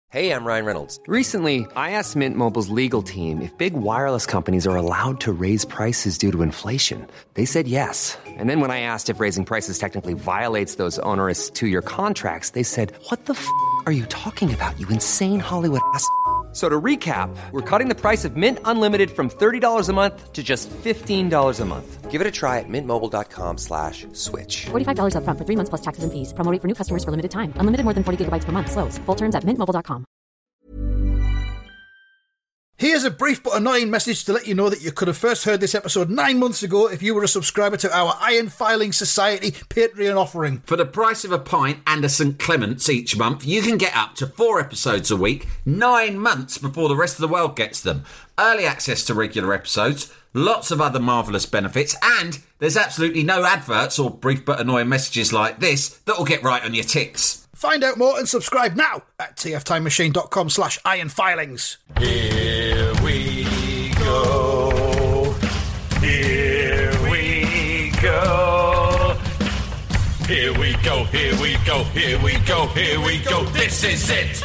Hey, I'm Ryan Reynolds. Recently, I asked Mint Mobile's legal team if big wireless companies are allowed to raise prices due to inflation. They said yes. And then when I asked if raising prices technically violates those onerous two-year contracts, they said, "What the f*** are you talking about, you insane Hollywood ass?" So to recap, we're cutting the price of Mint Unlimited from $30 a month to just $15 a month. Give it a try at mintmobile.com/switch. $45 up front for 3 months plus taxes and fees. Promo rate for new customers for limited time. Unlimited more than 40 gigabytes per month. Slows full terms at mintmobile.com. Here's a brief but annoying message to let you know that you could have first heard this episode 9 months ago if you were a subscriber to our Iron Filing Society Patreon offering. For the price of a pint and a St. Clement's each month, you can get up to 4 episodes a week, 9 months before the rest of the world gets them. Early access to regular episodes, lots of other marvellous benefits, and there's absolutely no adverts or brief but annoying messages like this that will get right on your tits. Find out more and subscribe now at tftimemachine.com/ironfilings. Here we go. Here we go. Here we go. Here we go. Here we go. Here we go. This is it.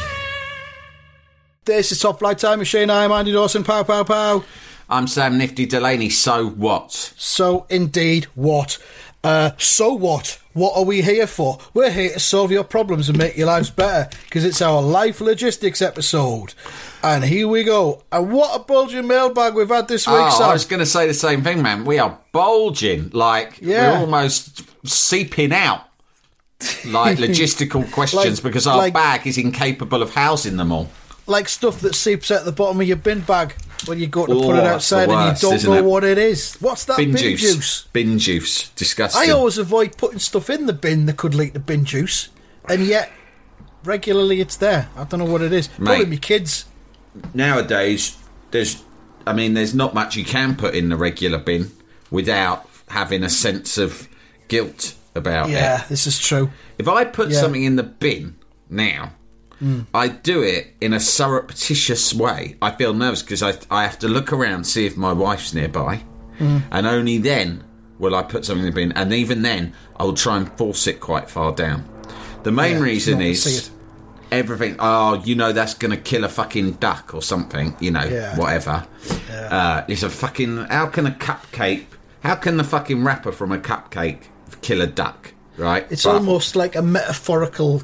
This is Top Flight Time Machine. I'm Andy Dawson. Pow, pow, pow. I'm Sam Nifty Delaney. So what? So indeed, what? So what? What are we here for? We're here to solve your problems and make your lives better, because it's our life logistics episode. And here we go. And what a bulging mailbag we've had this week, Sam. I was going to say the same thing, man. We are bulging. We're almost seeping out. Like logistical questions because our bag is incapable of housing them all. Like stuff that seeps out the bottom of your bin bag when you go to put it outside and you don't know what it is. What's that? Bin juice? Bin juice. Disgusting. I always avoid putting stuff in the bin that could lead to bin juice, and yet regularly it's there. I don't know what it is. Probably me kids. Nowadays, there's not much you can put in the regular bin without having a sense of guilt about it. Yeah, this is true. If I put something in the bin now, I do it in a surreptitious way. I feel nervous because I have to look around, see if my wife's nearby, and only then will I put something in the bin. And even then, I will try and force it quite far down. The main reason is everything. Oh, that's going to kill a fucking duck or something. Whatever. Yeah. It's a fucking. How can the fucking wrapper from a cupcake kill a duck? Right. It's almost like a metaphorical.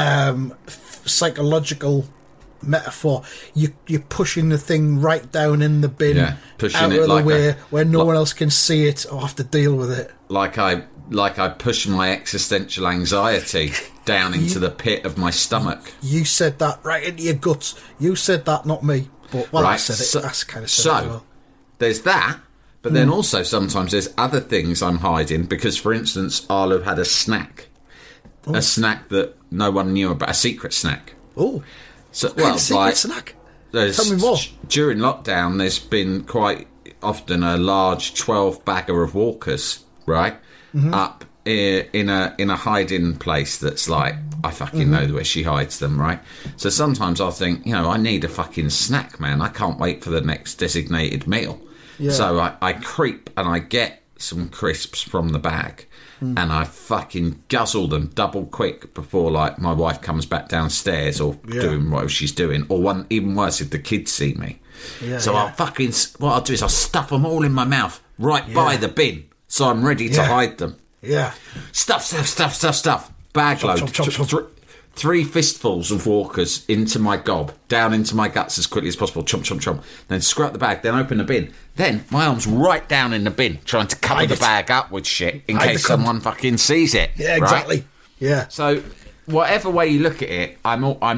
Psychological metaphor. You're pushing the thing right down in the bin, pushing out of the way where no one else can see it or have to deal with it. Like I push my existential anxiety down into the pit of my stomach. You said that right into your guts. You said that, not me. But I said it. That's kind of said it as well. There's that. But then also sometimes there's other things I'm hiding because, for instance, I'll have had a snack. Oh. A snack that no one knew about, a secret snack. Oh, secret snack? Tell me more. During lockdown, there's been quite often a large 12 bagger of Walkers, right, up in a hiding place that's like, I fucking know where she hides them, right? So sometimes I think, I need a fucking snack, man. I can't wait for the next designated meal. Yeah. So I creep and I get some crisps from the bag. And I fucking guzzle them double quick before, my wife comes back downstairs or doing whatever she's doing. Or even worse, if the kids see me. Yeah, so what I'll do is I'll stuff them all in my mouth by the bin. So I'm ready to hide them. Yeah. Stuff. Bag load. Chop. 3 fistfuls of Walkers into my gob, down into my guts as quickly as possible. Chomp. Then screw out the bag, then open the bin. Then my arm's right down in the bin, trying to cover the bag up with shit in case someone fucking sees it. Yeah, exactly. Right? Yeah. So, whatever way you look at it, I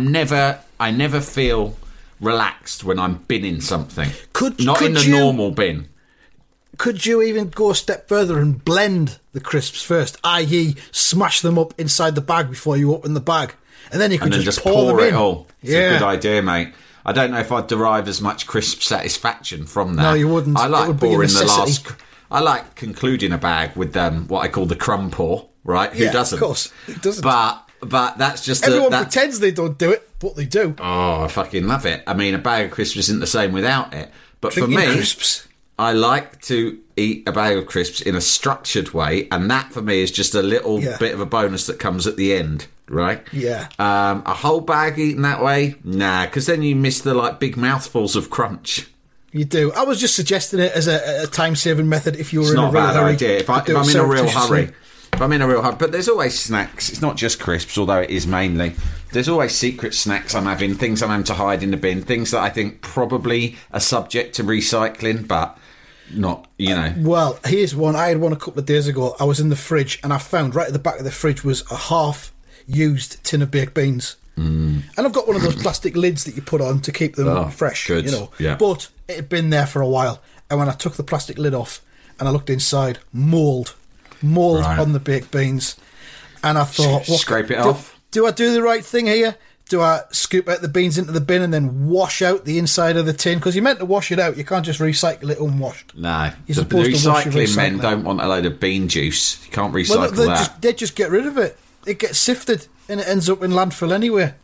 never feel relaxed when I'm binning something. Not in the normal bin. Could you even go a step further and blend the crisps first, i.e. smash them up inside the bag before you open the bag? And then you can just pour them in. All. It's a good idea, mate. I don't know if I'd derive as much crisp satisfaction from that. No, you wouldn't. I like pouring the last. I like concluding a bag with what I call the crumb pour. Right? Who doesn't? Of course, who doesn't? But that's just everyone pretends they don't do it, but they do. Oh, I fucking love it. I mean, a bag of crisps isn't the same without it. But Drinking for me, crisps. I like to eat a bag of crisps in a structured way, and that for me is just a little bit of a bonus that comes at the end. right? Yeah. A whole bag eaten that way? Nah, because then you miss the like big mouthfuls of crunch. You do. I was just suggesting it as a time-saving method if you were It's in not a real a bad hurry. idea. If I'm in a real hurry. If I'm in a real hurry. But there's always snacks. It's not just crisps, although it is mainly. There's always secret snacks I'm having, things I'm having to hide in the bin, things that I think probably are subject to recycling, but not, you know. Well, here's one. I had one a couple of days ago. I was in the fridge and I found right at the back of the fridge was a half-used tin of baked beans. And I've got one of those plastic lids that you put on to keep them fresh, good. you know. Yeah. But it had been there for a while. And when I took the plastic lid off and I looked inside, mould Right. on the baked beans. And I thought, Scrape it off. Do I do the right thing here? Do I scoop out the beans into the bin and then wash out the inside of the tin? Because you're meant to wash it out. You can't just recycle it unwashed. No. You're The supposed to wash your recycling men recycling. don't want a load of bean juice. You can't recycle Well, that. they just get rid of it. It gets sifted and it ends up in landfill anyway.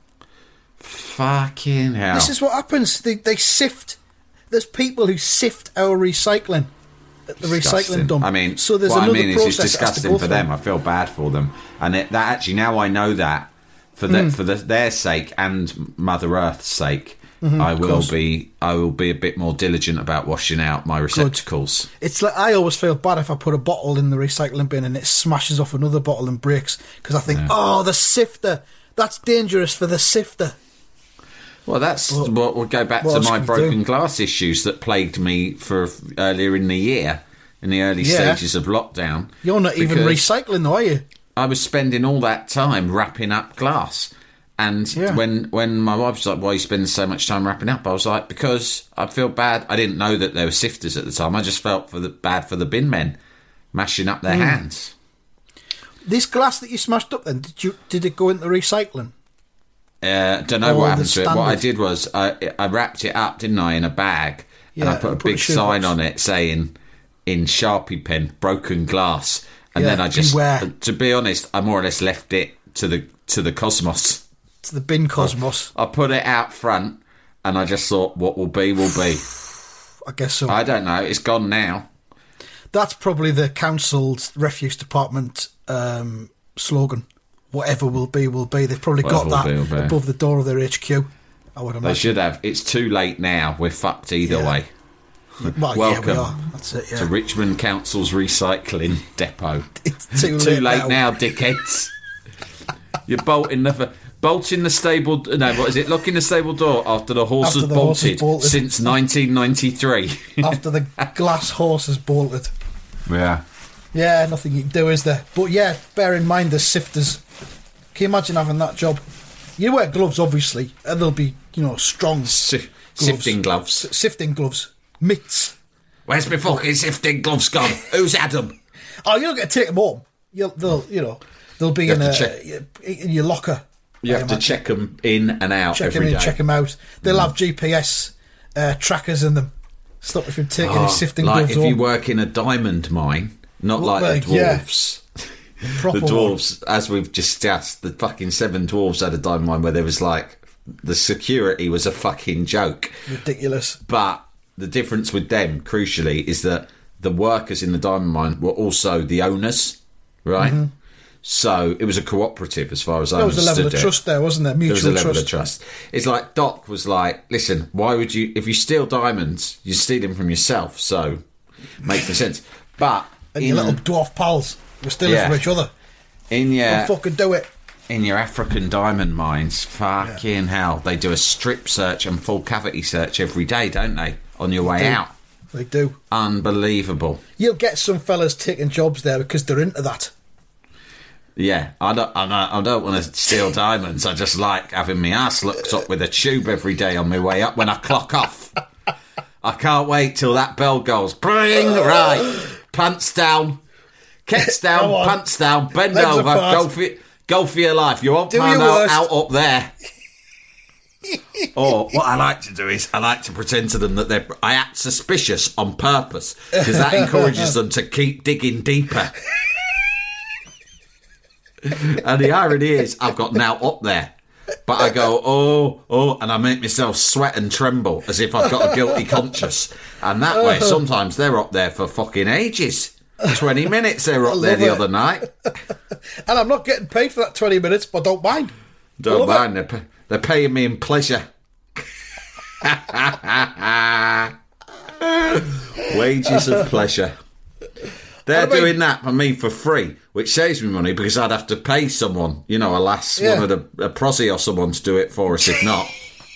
Fucking hell. This is what happens. They sift. There's people who sift our recycling at the Disgusting. recycling dump. I mean, so there's what I another mean is process it's that has to disgusting go for through. them. I feel bad for them, and that actually now I know that for their sake and Mother Earth's sake, I will be a bit more diligent about washing out my receptacles. It's like I always feel bad if I put a bottle in the recycling bin and it smashes off another bottle and breaks because I think, oh, the sifter. That's dangerous for the sifter. Well, that's what would go back what to else my can you broken do? glass issues that plagued me for earlier in the year, in the early Yeah. stages of lockdown. You're not even because recycling, though, are you? I was spending all that time wrapping up glass. And Yeah. when my wife was like, why are you spending so much time wrapping up? I was like, because I feel bad. I didn't know that there were sifters at the time. I just felt bad for the bin men mashing up their hands. This glass that you smashed up, then did it go into recycling? Don't know Oh, what the happened to it. What I standard. did was I wrapped it up, didn't I, in a bag, and Yeah, I put a and put a big shoe sign box. on it saying in Sharpie pen, broken glass. And Yeah, then I just, beware. to be honest, I more or less left it to the cosmos. To the bin cosmos. I put it out front, and I just thought, what will be, will be. I guess so. I don't know. It's gone now. That's probably the council's refuse department slogan. Whatever will be, will be. They've probably got Whatever that will be, will be. above the door of their HQ. I would They imagine. should have. It's too late now. We're fucked either Yeah. way. Well, Welcome yeah, we are. That's it, yeah. to Richmond Council's recycling depot. It's too late now, dickheads. You're bolting the stable. No, what is it? Locking the stable door after the horse After was the horse was bolted bolted. since 1993. After the glass horse has bolted. Yeah. Yeah, nothing you can do, is there? But yeah, bear in mind the sifters. Can you imagine having that job? You wear gloves, obviously, and they'll be, strong Sifting gloves. sifting gloves, mitts. Where's my fucking sifting gloves gone? Who's had them? Oh, you don't get to take them home. They'll be You in have to in your locker. You I have to imagine. check them in and out Check them every in, day. check them out. They'll have GPS trackers in them. Stop you from taking your sifting like gloves if you home. work in a diamond mine, not Well, like the yeah. dwarves. Proper The one. dwarves, as we've discussed, the fucking 7 dwarves had a diamond mine where there was like the security was a fucking joke. Ridiculous. But the difference with them, crucially, is that the workers in the diamond mine were also the owners, right? So it was a cooperative, as far as I There was a understood level of it. trust there, wasn't there? There was Mutual a level trust. of trust. It's like Doc was like, listen, why would you, if you steal diamonds, you steal them from yourself, so makes no sense. But And your little dwarf pals were stealing Yeah. from each other. in your Don't fucking do it. in your African diamond mines, fucking hell, they do a strip search and full cavity search every day, don't they? On your way do. out. They do. Unbelievable. You'll get some fellas taking jobs there because they're into that. Yeah, I don't want to steal diamonds. I just like having my ass looked up with a tube every day on my way up when I clock off. I can't wait till that bell goes. Bring, right. Pants down. Kets down, Come on. pants down, bend Legs over, apart. go for your life. You won't Do find your out, worst. out up there. Or what I like to do is I like to pretend to them that I act suspicious on purpose because that encourages them to keep digging deeper. And the irony is I've got now up there, but I go oh, and I make myself sweat and tremble as if I've got a guilty conscience. And that way, sometimes they're up there for fucking ages. 20 minutes they were up I there love the it. other night. And I'm not getting paid for that 20 minutes, but don't mind. Don't love mind, they're paying me in pleasure. Wages of pleasure. They're doing that for me for free, which saves me money because I'd have to pay someone, a lass, one of a prosy or someone to do it for us if not.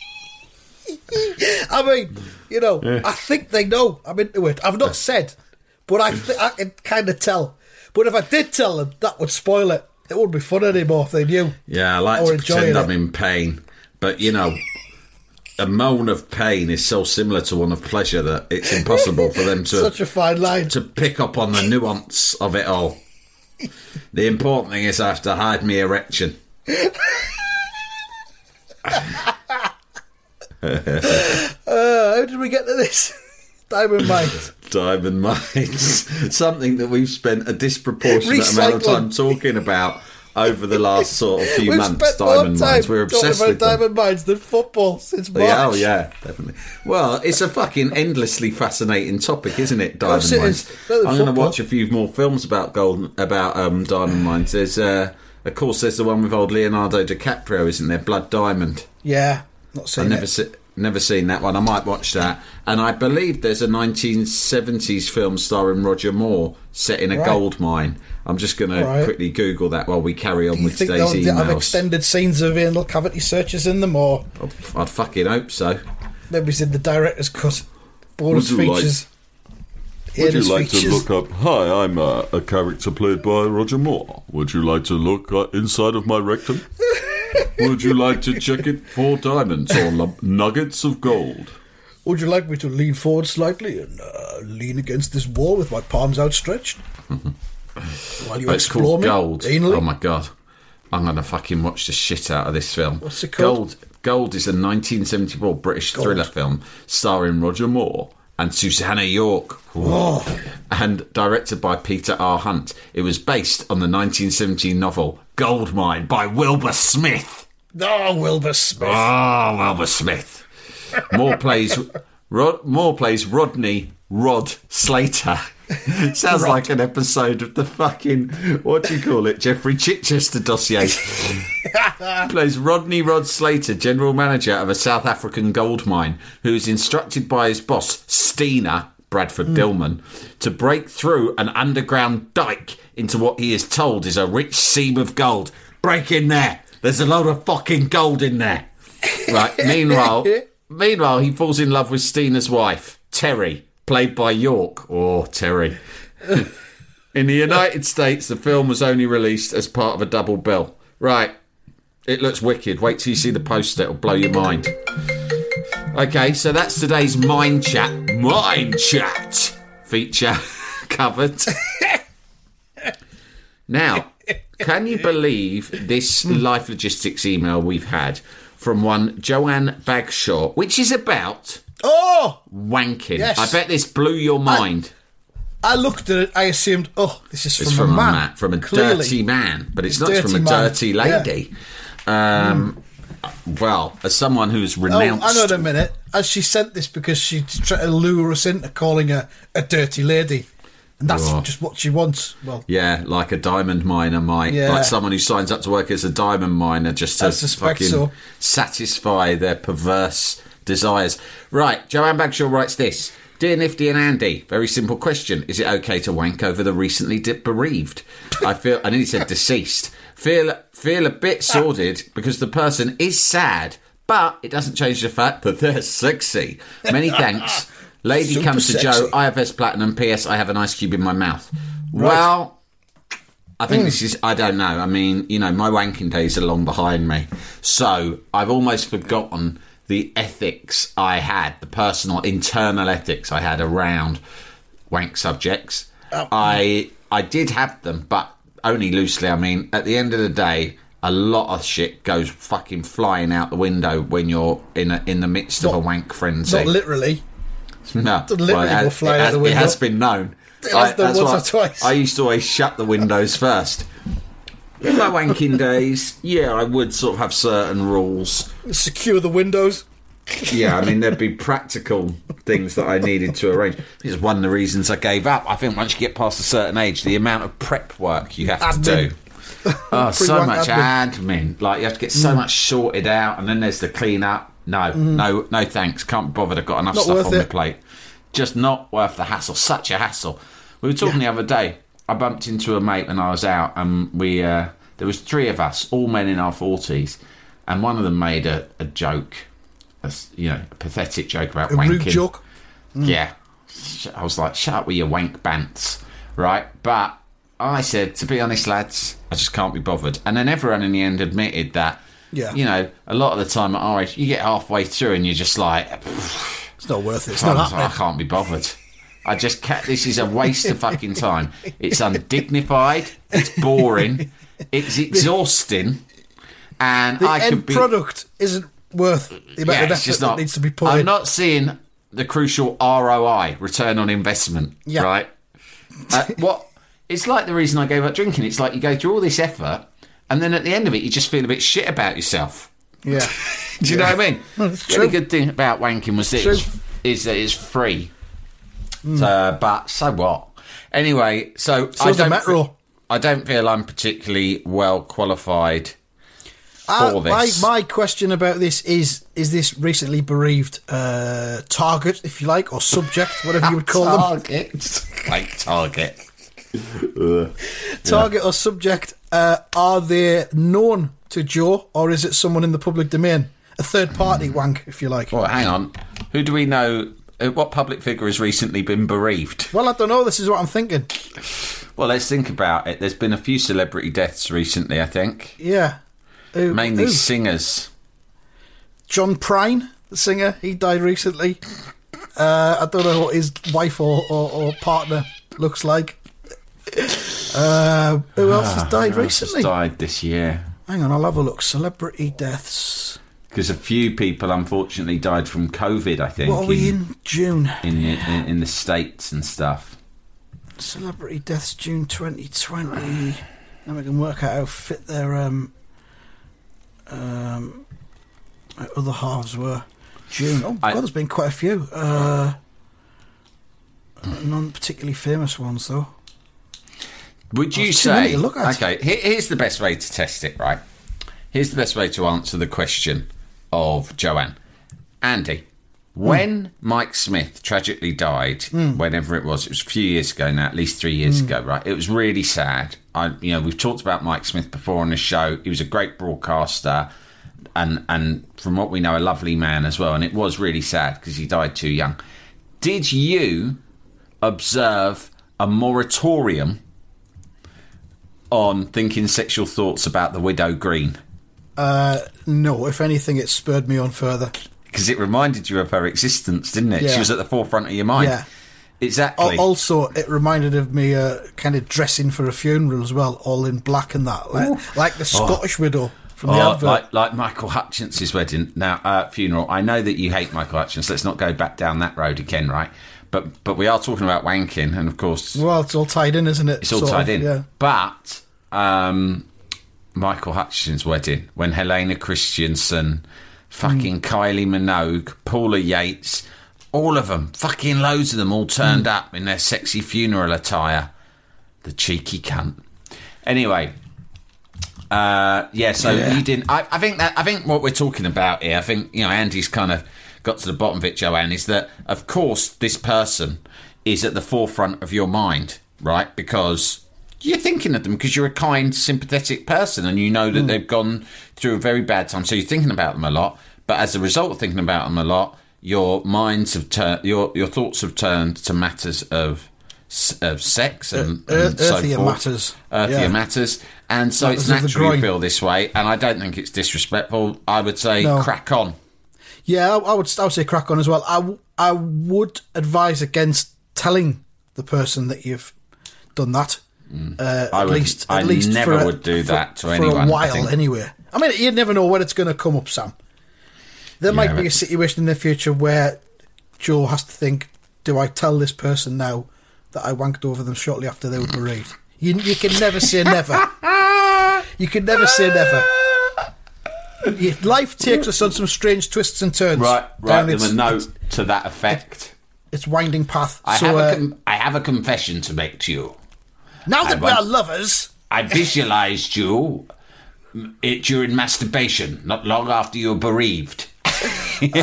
I mean, I think they know I'm into it. I've not said, but I can kind of tell. But if I did tell them, that would spoil it. It wouldn't be fun anymore if they knew. Yeah, I like Or to pretend enjoying I'm it. in pain. But, a moan of pain is so similar to one of pleasure that it's impossible for them to Such a fine line. to pick up on the nuance of it all. The important thing is I have to hide my erection. How did we get to this? Diamond Mines. Diamond mines. Something that we've spent a disproportionate amount of Recycling. time talking about over the last sort of few We've months. spent more Diamond time mines. We're talking obsessed about with them. Diamond Mines than football since March. Yeah, oh yeah, definitely. Well, it's a fucking endlessly fascinating topic, isn't it? Diamond course it mines. is. Better than I'm going to football. watch a few more films about diamond mines. There's, of course, there's the one with old Leonardo DiCaprio, isn't there? Blood Diamond. Yeah, not I've saying never seen that one. I might watch that. And I believe there's a 1970s film starring Roger Moore set in a Right. gold mine. I'm just going to Right. quickly Google that while we carry on Do you with think today's they'll have emails. extended scenes of anal cavity searches in them, or I'd fucking hope so. maybe it's in the director's cut? Bonus Would you like- features. Would you Anus like features. to look up? Hi, I'm a character played by Roger Moore. Would you like to look inside of my rectum? Would you like to check it for diamonds or nuggets of gold? Would you like me to lean forward slightly and lean against this wall with my palms outstretched? While you It's explore called me Gold. anally? Oh my god. I'm going to fucking watch the shit out of this film. What's it called? Gold is a 1974 British Gold. thriller film starring Roger Moore and Susanna York. Oh. And directed by Peter R. Hunt. It was based on the 1917 novel Goldmine by Wilbur Smith. Oh, Wilbur Smith. Oh, Wilbur Smith. Moore plays Rodney Rod Slater. Sounds like an episode of the fucking, what do you call it, Jeffrey Chichester dossier. Plays Rodney Rod Slater, general manager of a South African gold mine, who is instructed by his boss, Steena, Bradford Dillman, to break through an underground dike into what he is told is a rich seam of gold. Break in there. There's a load of fucking gold in there. Right. Meanwhile, he falls in love with Steena's wife, Terry, played by York. Oh, Terry. In the United States, the film was only released as part of a double bill. Right. It looks wicked. Wait till you see the poster. It'll blow your mind. Okay, so that's today's Mind Chat feature covered. Now, can you believe this Life Logistics email we've had from one Joanne Bagshaw, which is about Oh! wanking? Yes. I bet this blew your mind. I looked at it, I assumed, this is It's from a man. from a Clearly. dirty man, but it's not Dirty from a man. dirty lady. Well, as someone who's Oh, renounced... hang on a minute. As she sent this because she's trying to lure us into calling her a dirty lady. And that's Oh. just what she wants. Well, Yeah, like a diamond miner might. Yeah. Like someone who signs up to work as a diamond miner just I to suspect fucking so. satisfy their perverse desires. Right, Joanne Bagshaw writes this. Dear Nifty and Andy, very simple question. Is it okay to wank over the recently bereaved? I nearly said deceased. Feel a bit sordid because the person is sad, but it doesn't change the fact that they're sexy. Many thanks. Lady Super comes to sexy. Joe, IFS Platinum, PS, I have an ice cube in my mouth. Well, I think this is, I don't know. I mean, my wanking days are long behind me. So I've almost forgotten the ethics I had, the personal, internal ethics I had around wank subjects. I did have them, but only loosely. I mean, at the end of the day, a lot of shit goes fucking flying out the window when you're in the midst of a wank frenzy. not literally. No, literally go flying out the window. It has been known. It has done That's once or why twice. I used to always shut the windows first. In my wanking days, yeah, I would sort of have certain rules. Secure the windows. Yeah, I mean, there'd be practical things that I needed to arrange. This is one of the reasons I gave up. I think once you get past a certain age, the amount of prep work you have to do. Oh, so much admin. Like, you have to get so much sorted out, and then there's the clean up. No, thanks. Can't be bothered. I've got enough stuff on my plate. Just not worth the hassle. Such a hassle. We were talking the other day. I bumped into a mate when I was out, and there was 3 of us, all men in our 40s, and one of them made a joke. A pathetic joke about wanking. Rude joke. Yeah. I was like, shut up with your wank bants, right? But I said, to be honest, lads, I just can't be bothered. And then everyone in the end admitted that, a lot of the time at our age, you get halfway through and you're just like, it's not worth it. It's not happening. I can't be bothered. I just can't. This is a waste of fucking time. It's undignified. It's boring. It's exhausting. And the end product isn't worth the amount of effort that needs to be put in. I'm not seeing the crucial ROI, return on investment, right? It's like the reason I gave up drinking. It's like you go through all this effort, and then at the end of it, you just feel a bit shit about yourself. Yeah. Do you know what I mean? That's the really good thing about wanking was that it's free. But so what? Anyway, so I don't feel I'm particularly well qualified for this. My question about this is this recently bereaved target, if you like, or subject, whatever you would call them? Like target. Target or subject, are they known to Joe, or is it someone in the public domain? A third-party wank, if you like. Well, hang on. Who do we know? What public figure has recently been bereaved? Well, I don't know. This is what I'm thinking. Well, let's think about it. There's been a few celebrity deaths recently, I think. Yeah. Mainly singers. John Prine, the singer, he died recently. I don't know what his wife or partner looks like. Who else has died recently? Has died this year. Hang on, I'll have a look. Celebrity deaths. Because a few people, unfortunately, died from COVID, I think. What are we in June? In the States and stuff. Celebrity deaths, June 2020. Now we can work out how fit their other halves were. June. Oh, God, there's been quite a few. Non particularly famous ones, though. Would you say... Okay, here's the best way to test it, right? Here's the best way to answer the question of Joanne. Andy, when Mike Smith tragically died, whenever it was a few years ago now, at least 3 years ago, right? It was really sad. We've talked about Mike Smith before on the show. He was a great broadcaster and from what we know, a lovely man as well. And it was really sad because he died too young. Did you observe a moratorium on thinking sexual thoughts about the widow Green? No, if anything, it spurred me on further. Because it reminded you of her existence, didn't it? Yeah. She was at the forefront of your mind. Yeah. Exactly. Also, it reminded of me kind of dressing for a funeral as well, all in black and that. Like the Scottish widow from the advert. Like Michael Hutchins's wedding. Now, funeral. I know that you hate Michael Hutchins. Let's not go back down that road again, right? But we are talking about wanking, and of course... Well, it's all tied in, isn't it? It's all tied in. Yeah. But... Michael Hutchins' wedding, when Helena Christensen, fucking Kylie Minogue, Paula Yates, all of them, fucking loads of them all turned up in their sexy funeral attire. The cheeky cunt. Anyway, you didn't... I think what we're talking about here, I think, Andy's kind of got to the bottom of it, Joanne, is that, of course, this person is at the forefront of your mind, right? Because... you're thinking of them because you're a kind, sympathetic person and you know that they've gone through a very bad time. So you're thinking about them a lot. But as a result of thinking about them a lot, your minds have turned, your thoughts have turned to matters of sex and earthier so forth. Earthier matters. And so it's natural you feel this way. And I don't think it's disrespectful. I would say crack on. Yeah, I would say crack on as well. I would advise against telling the person that you've done that. I never would do that to anyone. For a while, anyway. I mean, you never know when it's going to come up, Sam. There might be a situation in the future where Joe has to think, do I tell this person now that I wanked over them shortly after they were bereaved? You can never say never. You can never say never. Life takes us on some strange twists and turns. Write down them its- a note to that effect. Its winding path. I So, have a confession to make to you. now that I we're want- lovers, I visualized you during masturbation, not long after you were bereaved. and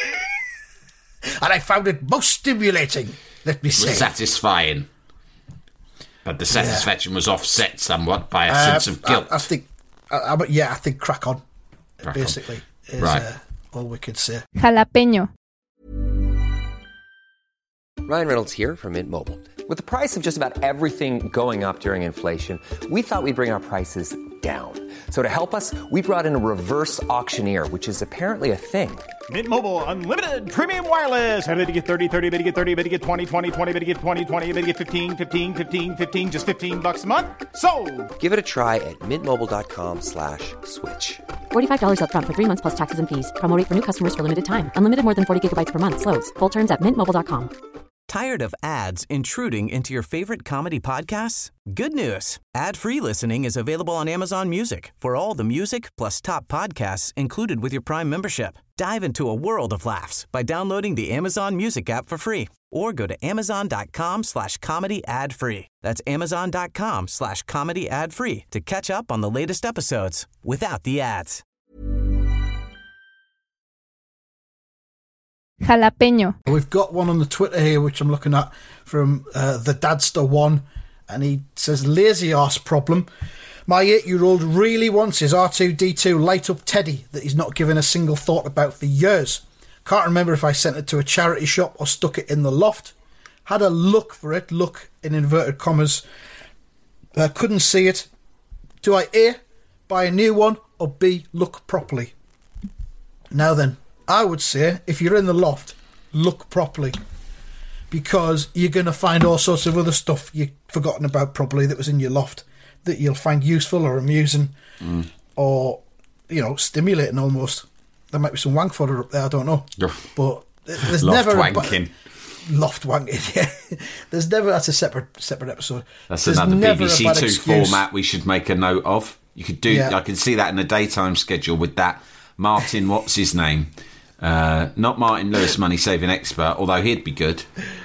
I found it most stimulating. Let me It was say. satisfying. But the satisfaction was offset somewhat by a sense of guilt. I think crack on. Crack on. Basically, is Right. all we could say. Jalapeño. Ryan Reynolds here from Mint Mobile. With the price of just about everything going up during inflation, we thought we'd bring our prices down. So to help us, we brought in a reverse auctioneer, which is apparently a thing. Mint Mobile Unlimited Premium Wireless. How to get 30, 30, bit to get 30, bit to get 20, 20, 20, bit to get 20, 20, bit to get 15, 15, 15, 15, just $15 a month? Sold! Give it a try at mintmobile.com/switch. $45 up front for 3 months plus taxes and fees. Promo rate for new customers for limited time. Unlimited more than 40 gigabytes per month. Slows full terms at mintmobile.com. Tired of ads intruding into your favorite comedy podcasts? Good news. Ad-free listening is available on Amazon Music for all the music plus top podcasts included with your Prime membership. Dive into a world of laughs by downloading the Amazon Music app for free or go to amazon.com/comedy ad-free. That's amazon.com/comedy ad-free to catch up on the latest episodes without the ads. Jalapeño. We've got one on the Twitter here, which I'm looking at from the Dadster1, and he says, lazy arse problem. My 8-year-old really wants his R2-D2 light-up teddy that he's not given a single thought about for years. Can't remember if I sent it to a charity shop or stuck it in the loft. Had a look for it, look in inverted commas. Couldn't see it. Do I A, buy a new one, or B, look properly? Now then, I would say, if you're in the loft, look properly. Because you're going to find all sorts of other stuff you've forgotten about probably that was in your loft that you'll find useful or amusing or, stimulating almost. There might be some wank fodder up there, I don't know. But there's Loft never... wanking. Loft wanking, yeah. There's never... That's a separate episode. That's There's another never a BBC bad Two excuse. format we should make a note of. You could do. Yeah. I can see that in the daytime schedule with that Martin. What's his name? Not Martin Lewis, money saving expert. Although he'd be good.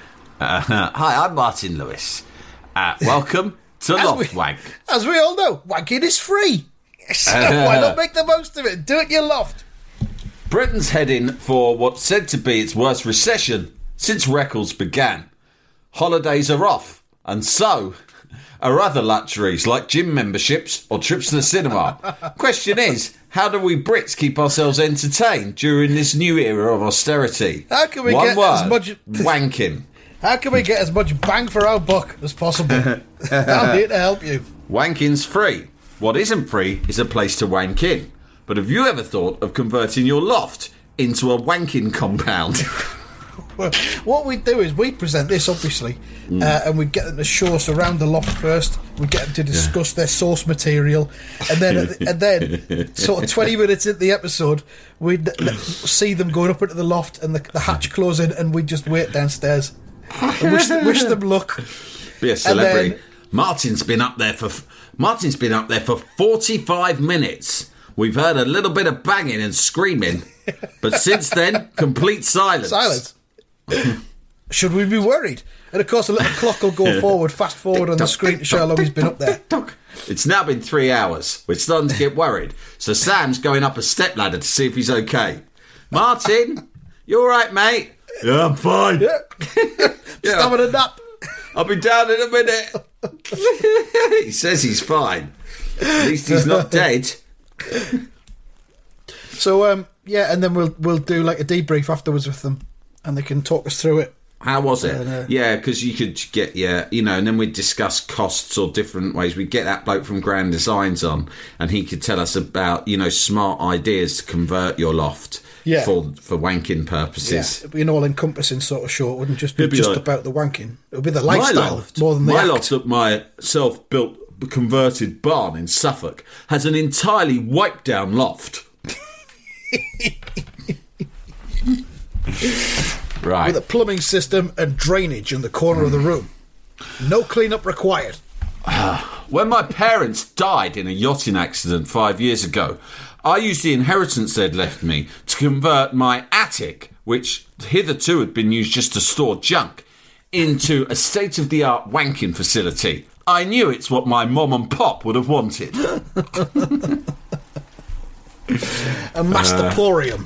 Hi, I'm Martin Lewis. Welcome to Loft Wank. As we all know, wanking is free. So why not make the most of it? Do it in your loft. Britain's heading for what's said to be its worst recession since records began. Holidays are off, and so are other luxuries like gym memberships or trips to the cinema. Question is, how do we Brits keep ourselves entertained during this new era of austerity? How can we One get word, as much... wanking. How can we get as much bang for our buck as possible? I'm here to help you. Wanking's free. What isn't free is a place to wank in. But have you ever thought of converting your loft into a wanking compound? Well, what we do is we present this, obviously, and we get them to show us around the loft first. We get them to discuss their source material, and then sort of 20 minutes into the episode, we see them going up into the loft and the hatch closing, and we just wait downstairs and wish them luck. Be a celebrity. then- Martin's been up there for 45 minutes. We've heard a little bit of banging and screaming, but since then, complete silence. Silence. Should we be worried? And of course, a little clock will go forward, fast forward on the screen to show how long he's been up there. It's now been 3 hours. We're starting to get worried. So Sam's going up a stepladder to see if he's okay. Martin, you all right, mate? Yeah, I'm fine. Just having a nap. I'll be down in a minute. He says he's fine. At least he's not dead. So, and then we'll do like a debrief afterwards with them, and they can talk us through it. How was it? Yeah, because you could get, and then we'd discuss costs or different ways. We'd get that bloke from Grand Designs on, and he could tell us about, smart ideas to convert your loft for wanking purposes. Yeah, it'd be an all-encompassing sort of show. It wouldn't just be It'd be just like- about the wanking. It would be the lifestyle more than the my act. loft at my self-built converted barn in Suffolk has an entirely wiped-down loft. Right. With a plumbing system and drainage in the corner of the room. No clean-up required. When my parents died in a yachting accident 5 years ago, I used the inheritance they'd left me to convert my attic, which hitherto had been used just to store junk, into a state-of-the-art wanking facility. I knew it's what my mom and pop would have wanted. A mastoporium.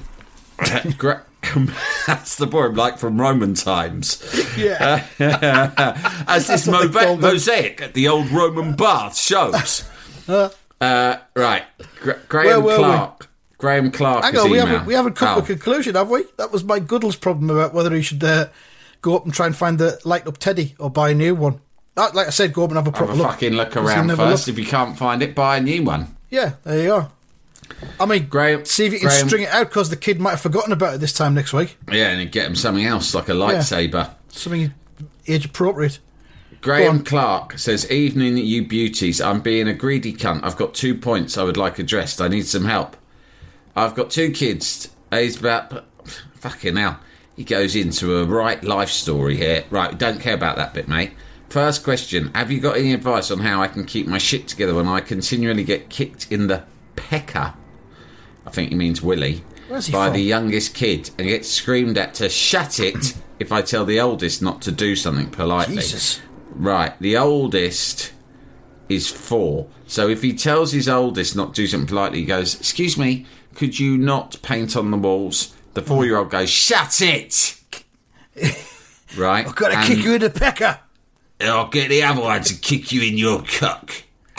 That's the point, like from Roman times. Yeah. As this mosaic at the old Roman bath shows. Right. Graham Clark. Graham Clark. Hang on, we haven't come to a conclusion, have we? That was Mike Goodall's problem about whether he should go up and try and find the light up teddy or buy a new one. Like I said, go up and have a proper look. Fucking look around first. If you can't find it, buy a new one. Yeah, there you are. I mean, see if you can string it out, because the kid might have forgotten about it this time next week. Yeah, and get him something else, like a lightsaber. Yeah, something age appropriate. Graham Clark says, "Evening, you beauties. I'm being a greedy cunt. I've got 2 points I would like addressed. I need some help. I've got 2 kids. Aged about... Fucking hell. He goes into a right life story here. Right, we don't care about that bit, mate. First question, have you got any advice on how I can keep my shit together when I continually get kicked in the pecker," I think he means Willie, by the youngest kid, and get screamed at to shut it if I tell the oldest not to do something politely? Jesus. Right, the oldest is 4. So if he tells his oldest not to do something politely, he goes, "Excuse me, could you not paint on the walls?" The 4-year-old goes, "Shut it!" Right? I've got to kick you in the pecker. I'll get the other one to kick you in your cock.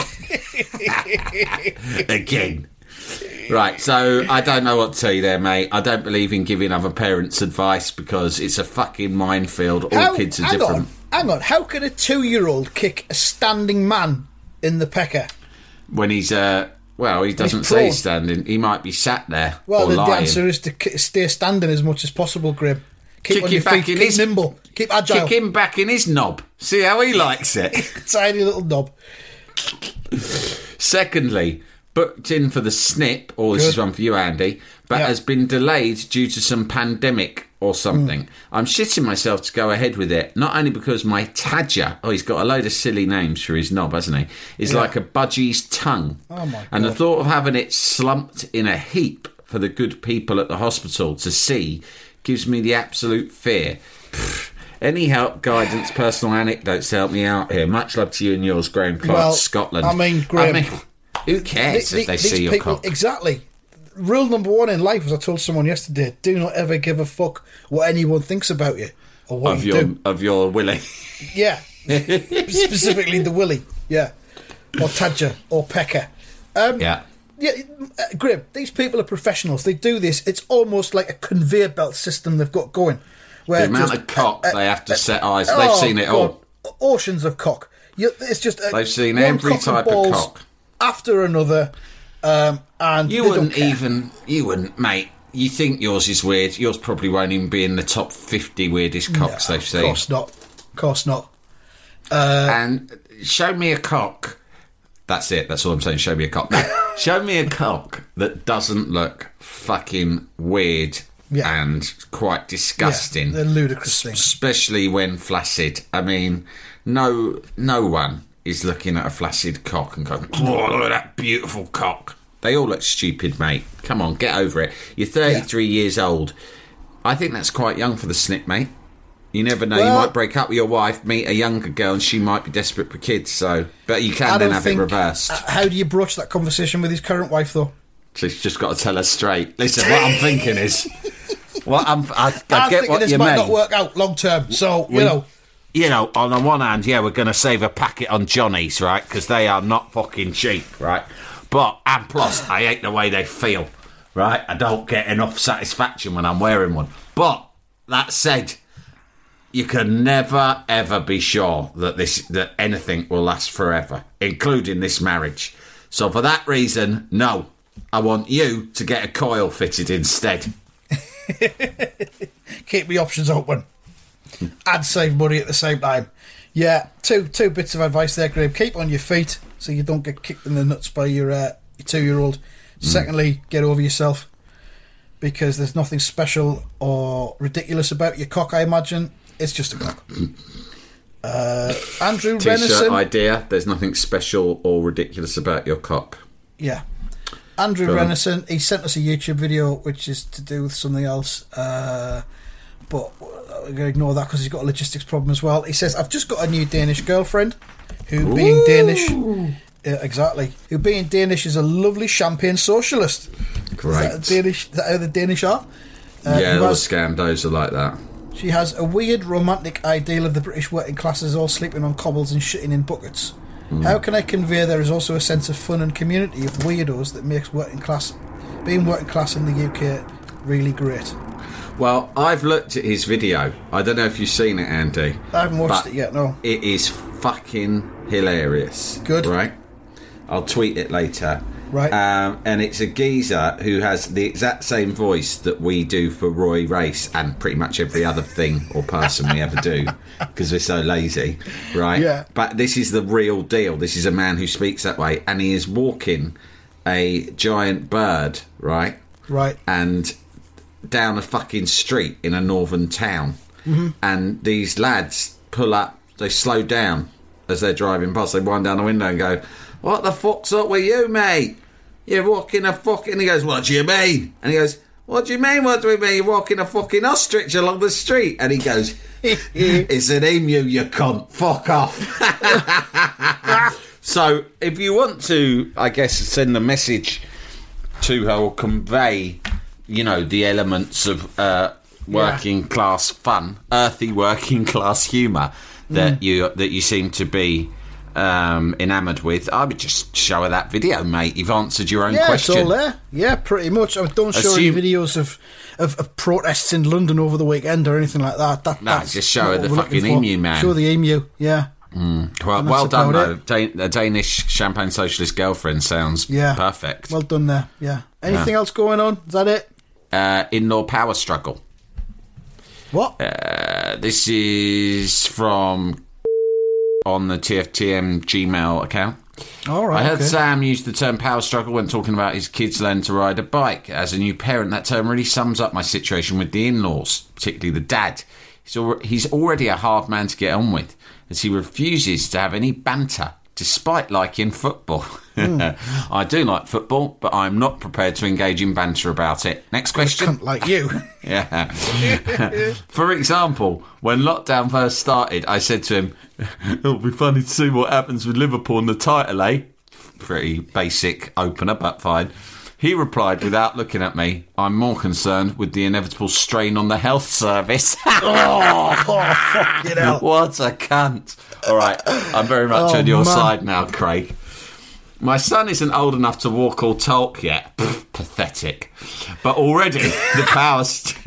Again. Right, so I don't know what to tell you there, mate. I don't believe in giving other parents advice because it's a fucking minefield. All kids are different. Hang on. How can a 2-year-old kick a standing man in the pecker? When he's, well, he doesn't say he's standing. He might be sat there. Well, or the lying. answer is to stay standing as much as possible, Graham. Keep on your feet, keep nimble, keep agile. Kick him back in his knob. See how he likes it. Tiny little knob. Secondly, booked in for the snip, or this is one for you, Andy, but has been delayed due to some pandemic or something. I'm shitting myself to go ahead with it, not only because my Tadger, he's got a load of silly names for his knob, hasn't he, is like a budgie's tongue. Oh my God. And the thought of having it slumped in a heap for the good people at the hospital to see gives me the absolute fear. Any help, guidance, personal anecdotes to help me out here. Much love to you and yours, Graham Clark, Scotland. I mean, Graham, who cares if they see your cock? Exactly. Rule number 1 in life, as I told someone yesterday, do not ever give a fuck what anyone thinks about you or what you do. Of your willy. Yeah. Specifically the willy. Yeah. Or Tadger or pecker. Yeah, Graham, these people are professionals. They do this. It's almost like a conveyor belt system they've got going. Where the amount of cock they have to set eyes. They've seen it all. Oceans of cock. It's just they've seen every type of cock after another. And you wouldn't, mate. You think yours is weird? Yours probably won't even be in the top 50 weirdest cocks they've seen. Of course not. And show me a cock. That's it. That's all I'm saying. Show me a cock. No, show me a cock that doesn't look fucking weird and quite disgusting. They're ludicrous things. Especially when flaccid. I mean, no one is looking at a flaccid cock and going, "Oh, look at that beautiful cock." They all look stupid, mate. Come on, get over it. You're 33 years old. I think that's quite young for the snip, mate. You never know. You might break up with your wife, meet a younger girl, and she might be desperate for kids. So, but you can then have it reversed. How do you broach that conversation with his current wife, though? She's just got to tell her straight. Listen, what I'm thinking is, I get thinking what this you might mean. not work out long term. So you know, on the one hand, we're going to save a packet on Johnny's, right? Because they are not fucking cheap, right? And plus, I hate the way they feel, right? I don't get enough satisfaction when I'm wearing one. But that said, you can never ever be sure that anything will last forever, including this marriage. So for that reason, no, I want you to get a coil fitted instead. Keep the options open and save money at the same time. Yeah, two bits of advice there, Graham. Keep on your feet so you don't get kicked in the nuts by your 2-year-old. Secondly, get over yourself, because there's nothing special or ridiculous about your cock, I imagine. It's just a cock. Andrew T-shirt Renison. idea. There's nothing special or ridiculous about your cock. Yeah. Andrew Go on. Renison, he sent us a YouTube video which is to do with something else, but we're going to ignore that because he's got a logistics problem as well. He says, I've just got a new Danish girlfriend who, being Danish... exactly. Who, being Danish, is a lovely champagne socialist. Great. Is that how the Danish are? Yeah, who all has- Scandos are like that. She has a weird romantic ideal of the British working classes all sleeping on cobbles and shitting in buckets. How can I convey there is also a sense of fun and community of weirdos that makes being working class in the UK really great? Well, I've looked at his video. I don't know if you've seen it, Andy. I haven't watched but it yet, no. It is fucking hilarious. Good. Right? I'll tweet it later. Right. And it's a geezer who has the exact same voice that we do for Roy Race and pretty much every other thing or person we ever do because we're so lazy, right? Yeah. But this is the real deal. This is a man who speaks that way, and he is walking a giant bird, right? Right. And down a fucking street in a northern town. Mm-hmm. And these lads pull up, they slow down as they're driving past, they wind down the window and go, "What the fuck's up with you, mate? You're walking a fucking..." And he goes, "What do you mean?" And he goes, "What do you mean, what do we mean? You're walking a fucking ostrich along the street." And he goes, "It's an emu, you cunt. Fuck off." So, if you want to, I guess, send a message to her or convey, you know, the elements of working class fun, earthy working class humour that you seem to be enamoured with, I would just show her that video, mate. You've answered your own question. Yeah, it's all there. Yeah, pretty much. I don't show any videos of protests in London over the weekend or anything like that. That's just show not her what the we're fucking looking for. emu, man. Show the emu, yeah. Well done, though. A Danish champagne socialist girlfriend sounds perfect. Well done there, yeah. Anything else going on? Is that it? In-law power struggle. What? This is from on the TFTM Gmail account. All right. I heard Sam use the term power struggle when talking about his kids learning to ride a bike. As a new parent, that term really sums up my situation with the in-laws, particularly the dad. He's already a hard man to get on with, as he refuses to have any banter, despite liking football. I do like football, but I'm not prepared to engage in banter about it. Next question. Like you. Yeah. For example, when lockdown first started, I said to him, "It'll be funny to see what happens with Liverpool in the title, eh?" Pretty basic opener, but fine. He replied without looking at me, "I'm more concerned with the inevitable strain on the health service." Fucking hell. What a cunt. All right, I'm very much on your side now, Craig. My son isn't old enough to walk or talk yet. Pfft, pathetic. But already the power...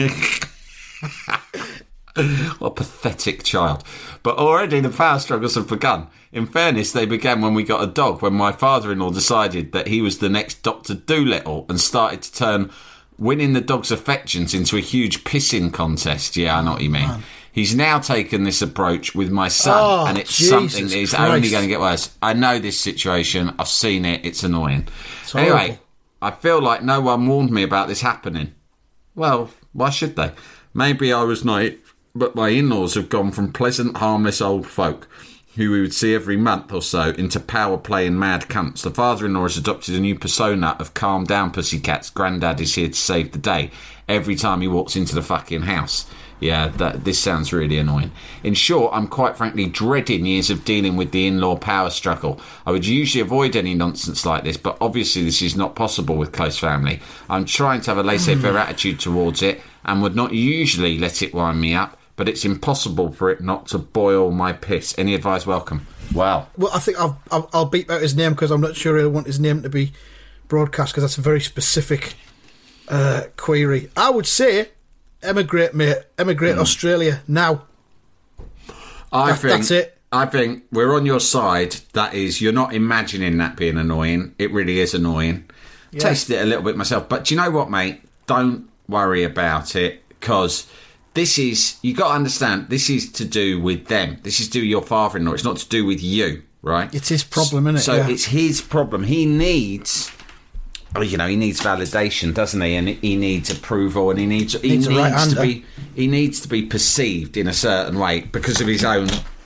What a pathetic child. But already the power struggles have begun. In fairness, they began when we got a dog, when my father-in-law decided that he was the next Dr. Dolittle and started to turn winning the dog's affections into a huge pissing contest. Yeah, I know what you mean. Man. He's now taken this approach with my son, and it's something that is only going to get worse. I know this situation. I've seen it. It's annoying. Anyway, I feel like no one warned me about this happening. Well, why should they? Maybe I was naive, but my in-laws have gone from pleasant, harmless old folk who we would see every month or so into power-playing mad cunts. The father-in-law has adopted a new persona of calm down pussycats. Grandad is here to save the day every time he walks into the fucking house. Yeah, this sounds really annoying. In short, I'm quite frankly dreading years of dealing with the in-law power struggle. I would usually avoid any nonsense like this, but obviously this is not possible with close family. I'm trying to have a laissez-faire attitude towards it and would not usually let it wind me up, but it's impossible for it not to boil my piss. Any advice welcome? Wow. Well, I think I'll beep out his name because I'm not sure I want his name to be broadcast because that's a very specific query. I would say... emigrate, mate. Emigrate Australia now. That's it. I think we're on your side. That is, you're not imagining that being annoying. It really is annoying. Yeah. Tasted it a little bit myself. But do you know what, mate? Don't worry about it because this is, you got to understand, this is to do with them. This is to do with your father-in-law. It's not to do with you, right? It's his problem, isn't it? So it's his problem. He needs... he needs validation, doesn't he? And he needs approval, and he needs to be perceived in a certain way because of his own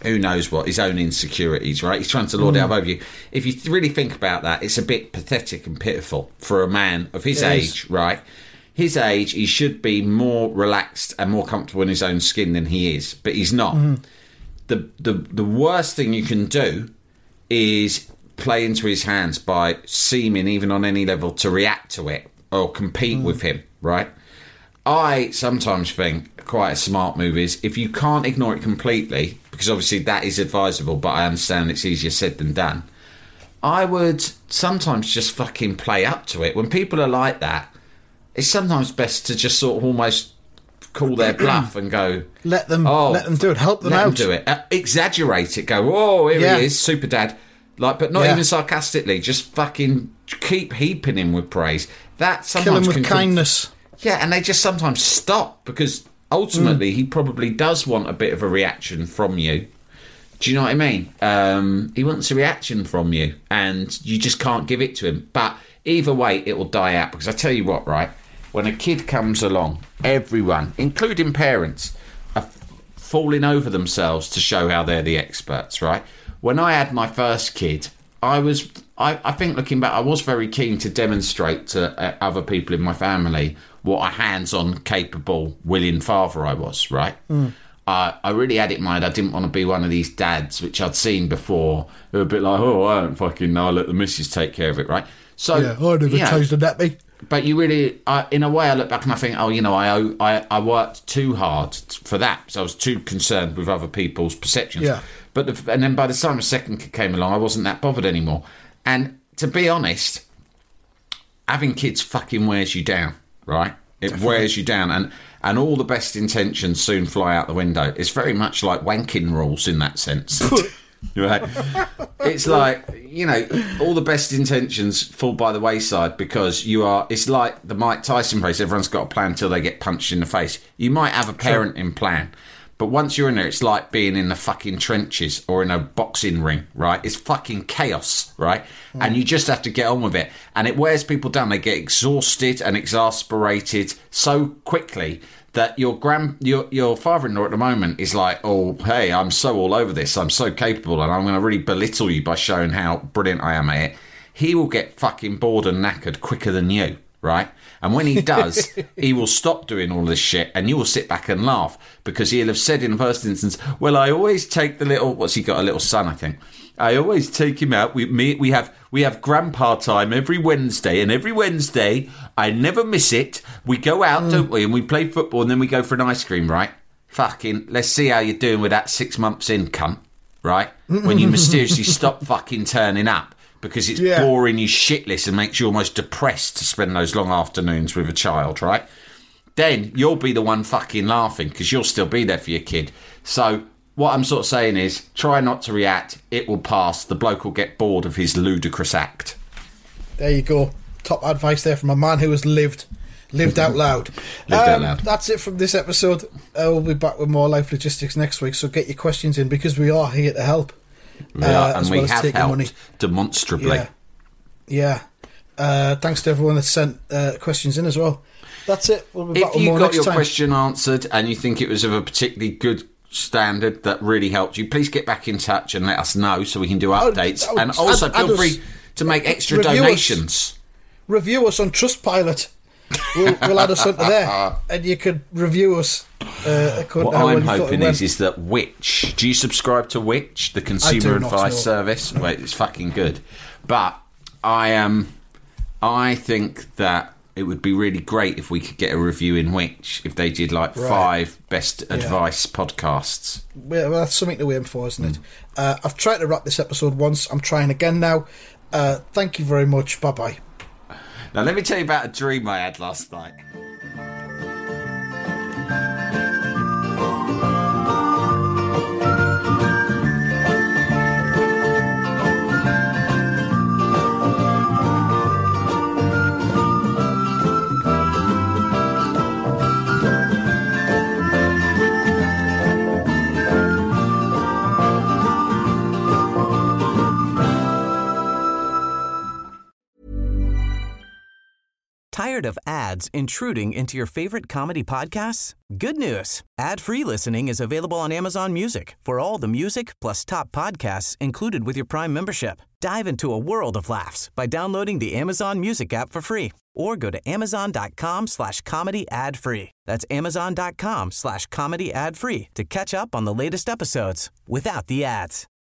who knows what, his own insecurities, right? He's trying to lord it up over you. If you really think about that, it's a bit pathetic and pitiful for a man of his age, right? His age, he should be more relaxed and more comfortable in his own skin than he is, but he's not. The worst thing you can do is play into his hands by seeming, even on any level, to react to it or compete with him, right? I sometimes think quite a smart move is, if you can't ignore it completely, because obviously that is advisable, but I understand it's easier said than done, I would sometimes just fucking play up to it. When people are like that, it's sometimes best to just sort of almost call their bluff and go, let them do it, help them out. Let them do it. Exaggerate it. Go, oh, here he is, super dad. Like, but not even sarcastically. Just fucking keep heaping him with praise. That sometimes kill him with kindness. Yeah, and they just sometimes stop because ultimately he probably does want a bit of a reaction from you. Do you know what I mean? He wants a reaction from you, and you just can't give it to him. But either way, it will die out, because I tell you what, right? When a kid comes along, everyone, including parents, are falling over themselves to show how they're the experts, right? When I had my first kid, I think looking back, I was very keen to demonstrate to other people in my family what a hands-on, capable, willing father I was, right? I really had it in mind. I didn't want to be one of these dads, which I'd seen before, who were a bit like, oh, I don't fucking know, I'll let the missus take care of it, right? So, I never changed a nappy. But you really, in a way, I look back and I think, oh, you know, I worked too hard for that, so I was too concerned with other people's perceptions. Yeah. And then by the time a second kid came along, I wasn't that bothered anymore. And to be honest, having kids fucking wears you down, right? It Definitely. Wears you down, and all the best intentions soon fly out the window. It's very much like wanking rules in that sense. Right? It's like, you know, all the best intentions fall by the wayside because it's like the Mike Tyson phrase, everyone's got a plan until they get punched in the face. You might have a parenting plan, but once you're in there, it's like being in the fucking trenches or in a boxing ring, right? It's fucking chaos, right? And you just have to get on with it. And it wears people down. They get exhausted and exasperated so quickly that your father-in-law at the moment is like, oh, hey, I'm so all over this. I'm so capable, and I'm going to really belittle you by showing how brilliant I am at it. He will get fucking bored and knackered quicker than you, right? And when he does, he will stop doing all this shit, and you will sit back and laugh because he'll have said in the first instance, well, I always take the little... What's he got? A little son, I think. I always take him out. We have grandpa time every Wednesday, and every Wednesday I never miss it. We go out, don't we, and we play football, and then we go for an ice cream, right? Fucking, let's see how you're doing with that 6 months in, cunt, right? When you mysteriously stop fucking turning up because it's boring you shitless and makes you almost depressed to spend those long afternoons with a child, right? Then you'll be the one fucking laughing because you'll still be there for your kid. So what I'm sort of saying is, try not to react. It will pass. The bloke will get bored of his ludicrous act. There you go. Top advice there from a man who has lived out loud. Out loud. That's it from this episode. We'll be back with more Life Logistics next week, so get your questions in because we are here to help. We are, and we have helped demonstrably. Yeah. Thanks to everyone that sent questions in as well. That's it. We'll be back with more next time. If you got your question answered and you think it was of a particularly good standard that really helped you, please get back in touch and let us know so we can do updates. And also feel free to make extra donations. Review us on Trustpilot. We'll add us onto there, and you could review us. What I'm hoping is that Which. Do you subscribe to Which, the consumer advice service? Well, it's fucking good. But I think that it would be really great if we could get a review in Which, if they did like 5 best advice podcasts. Well, that's something to aim for, isn't it? I've tried to wrap this episode once. I'm trying again now. Thank you very much. Bye-bye. Now, let me tell you about a dream I had last night. Tired of ads intruding into your favorite comedy podcasts? Good news. Ad-free listening is available on Amazon Music for all the music plus top podcasts included with your Prime membership. Dive into a world of laughs by downloading the Amazon Music app for free or go to amazon.com/comedy ad-free. That's amazon.com/comedy ad-free to catch up on the latest episodes without the ads.